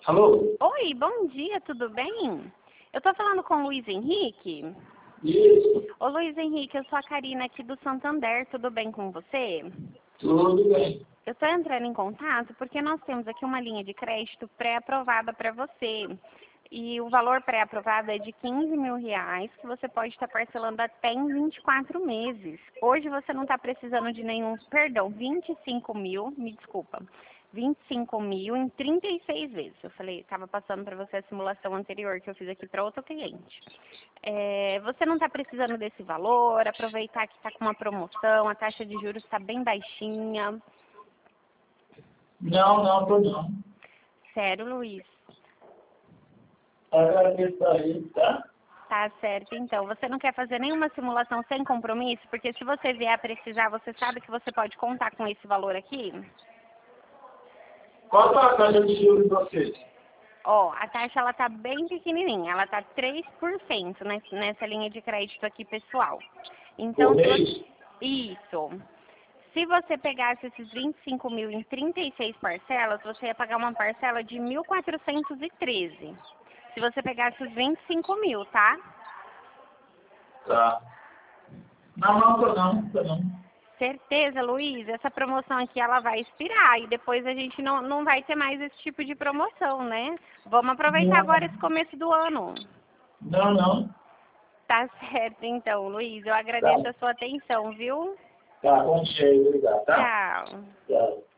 Alô? Oi, bom dia, tudo bem? Eu tô falando com o Luiz Henrique. Isso, Ô Luiz Henrique, eu sou a Karina aqui do Santander, tudo bem com você? tudo bem. Eu tô entrando em contato porque nós temos aqui uma linha de crédito pré-aprovada para você. E o valor pré-aprovado é de R$ 15.000, que você pode estar parcelando até em 24 meses. Hoje você não está precisando de nenhum, perdão, 25 mil, me desculpa, 25 mil em 36 vezes. Eu falei, estava passando para você a simulação anterior que eu fiz aqui para outro cliente. Você não está precisando desse valor, aproveitar que está com uma promoção, a taxa de juros está bem baixinha. Não, tô não. Sério, Luiz? Agradeço aí, tá? Tá certo, então. Você não quer fazer nenhuma simulação sem compromisso? Porque se você vier a precisar, você sabe que você pode contar com esse valor aqui? Qual a taxa de juros de vocês? Ó, a taxa ela tá bem pequenininha, ela tá 3% nessa linha de crédito aqui, pessoal. Então, Por mês? isso. Se você pegasse esses 25 mil em 36 parcelas, você ia pagar uma parcela de 1.413. Se você pegasse os 25 mil, tá? Tá. Não, tô não. Certeza, Luiz, essa promoção aqui ela vai expirar e depois a gente não vai ter mais esse tipo de promoção, né? Vamos aproveitar agora esse começo do ano. Não. Tá certo, então, Luiz. Eu Tá. agradeço a sua atenção, viu? Tá, com cheio, obrigado, tá? Tchau. Tchau.